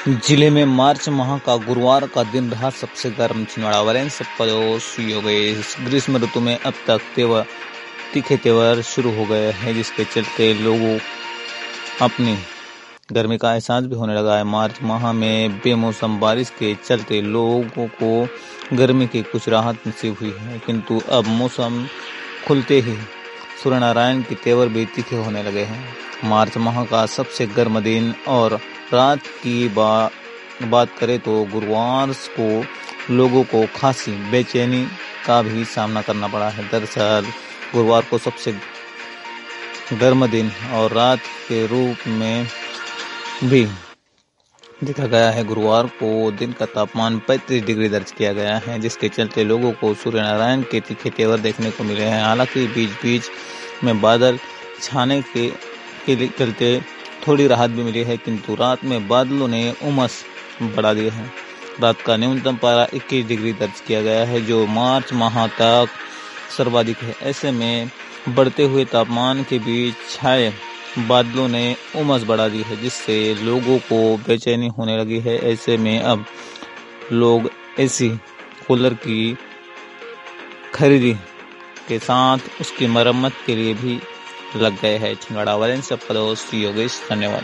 जिले में मार्च माह का गुरुवार का दिन रहा सबसे गर्म। छिंदवाड़ा वायलेंस पड़ोस हो गए। ग्रीष्म ऋतु में अब तक तीखे त्योहार शुरू हो गए हैं, जिसके चलते लोगों अपनी गर्मी का एहसास भी होने लगा है। मार्च माह में बेमौसम बारिश के चलते लोगों को गर्मी की कुछ राहत नसीब हुई है, किंतु अब मौसम खुलते ही सूर्यनारायण के तेवर भी तीखे होने लगे हैं। मार्च माह का सबसे गर्म दिन और रात की बात करें तो गुरुवार को लोगों को खासी बेचैनी का भी सामना करना पड़ा है। दरअसल गुरुवार को सबसे गर्म दिन और रात के रूप में भी देखा गया है। गुरुवार को दिन का तापमान 35 डिग्री दर्ज किया गया है, जिसके चलते लोगों को सूर्यनारायण के तीखे तेवर देखने को मिले हैं। हालांकि बीच बीच में बादल छाने के चलते थोड़ी राहत भी मिली है, किंतु रात में बादलों ने उमस बढ़ा दी है। रात का न्यूनतम पारा 21 डिग्री दर्ज किया गया है, जो मार्च माह तक सर्वाधिक है। ऐसे में बढ़ते हुए तापमान के बीच छाए बादलों ने उमस बढ़ा दी है, जिससे लोगों को बेचैनी होने लगी है। ऐसे में अब लोग एसी कूलर की खरीदी के साथ उसकी मरम्मत के लिए भी लग गए हैं। छिंदवाड़ा वायलेंस पड़ोस योगेश। धन्यवाद।